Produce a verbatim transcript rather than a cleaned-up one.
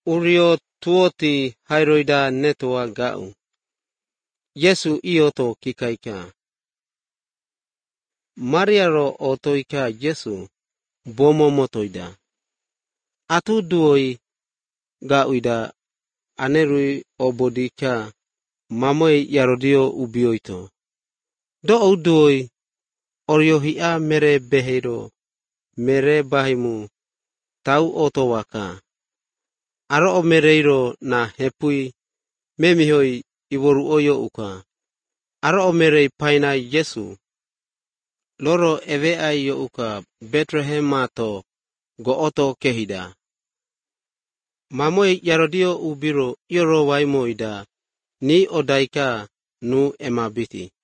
Urio tuoti hairoida netoa ga'u. Yesu ioto kikaika. Mariaro otoika Yesu bomo motoida. Atu duoi ga'uida anerui obodika mamoi yarodio ubioito. Do duoi oriohia mere behero mere bahimu tau otowaka. Aro o mereiro na hepui memihoi iworu oyo uka. Aro o merei paina Yesu. Loro ewe ai yo uka Bethlehem mato go oto kehida. Mamoi yarodio ubiro yoro waimoida ni odaika nu emabiti.